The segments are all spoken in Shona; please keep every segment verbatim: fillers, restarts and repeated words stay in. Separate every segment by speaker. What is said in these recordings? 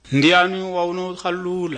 Speaker 1: Ndiani wa uno khalula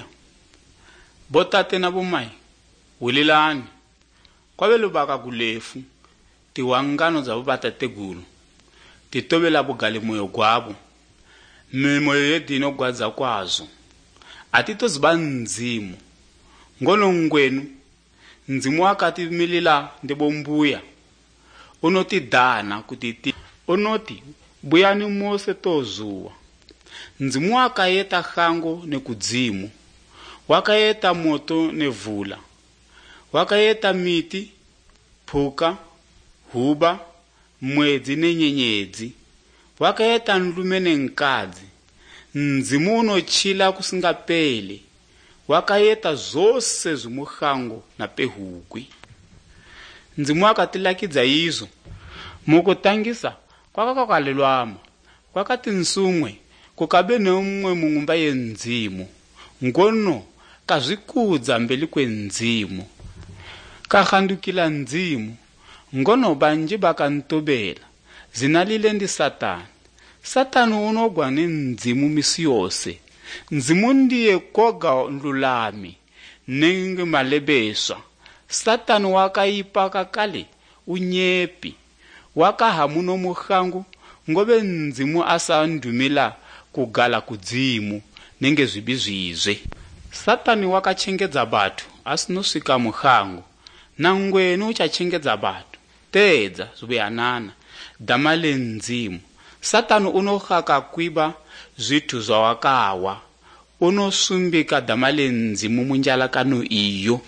Speaker 1: botate na bomai welelani kwabe lobaka kulefu tiwangano za bobatate gulu titobela bugale moyo gwabo memoyo yedino gwaza kwazo atito zibanzimu ngono ngwenu nzimu wakati milila ndebombuya unoti dana kutiti unoti buyani mose tozuwa nzimu wakayeta khango nekudzimu wakayeta moto nevula wakayeta miti phuka huba mwezi nenyenyedzi wakayeta nlume nenkadzi nzimu unochila kusingapele wakayeta zose zimukhango na pehukwi nzimu akatilakidza izo mukutangisa kwakakalelwama kwakati nsumwe kukabe nomwe mungumba yenzimu ngono kazvikudza mbeli kwenzimu kakhandukila nzimu ngono banji bakantobela zinalile ndi satani satani unogwa nzimu misi yose nzimu ndiye koga nlulami nenge malebeswa satani wakaipa kakale unyepi wakahamuno mukhangu ngobe nzimu asandumila kugala kudzimu nenge zvibizvizwe satani wakachengedza batu asinosvika mukhangu nangwenu uchachengedza batu tedza zviyanana dama lenzimu satani unokhaka kwiba zvithu zvawakawa unosumbika dama lenzimu munjalakano iyo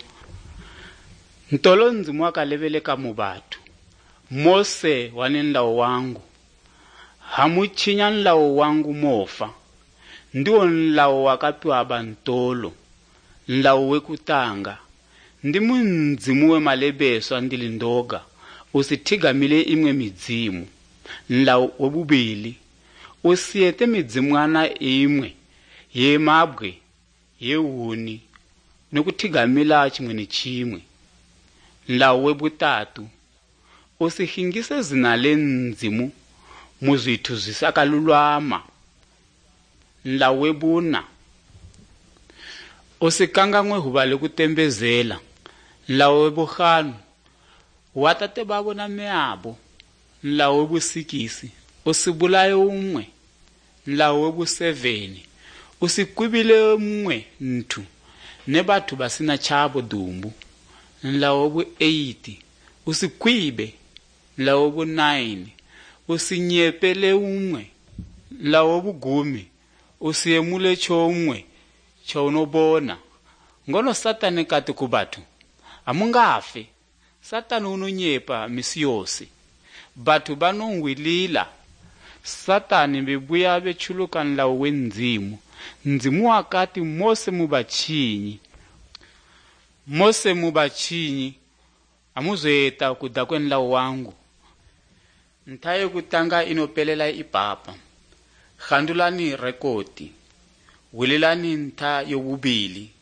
Speaker 1: ntolo nzimu wakaleveleka mubatu mose wane nlawo wangu hamuchinya nlawo wangu mofa ndiwo nlawo wakapiwa bantolo nlawo wekutanga ndi munzimu wemalebeswa ndili ndoga usithigamile imwe midzimu nlawo wobubili usiyete midzimwana imwe yemabwe yewuni nokuthigamila chimwe ni chimwe nlawo webutatu usihingise zina lenzimu muzithu zisakalulwama nlawo webuna usikangangwe hubale kutembezela nlawo webukhanu watate babo na meabo nlawo webusikisi usibulaye umwe nlawo webuseveni usikwibile umwe nthu ne bathu basina chabo dumbu nlawo webu eight usikwibe nlawo webu nine usinyepele umwe nlawo webugumi usiyemule chomwe chaunobona ngono satani kati kubatu amungafe satani unonyepa misi yose batu banongwilila satani bebuya bechuluka nlawo wenzimu nzimu wakati mose mubachinyi mose mubachinyi amuzoeta kuda kwenlawo wangu ntaye kutanga inopelela ipapa khandulani rekodi wililani nta yobubili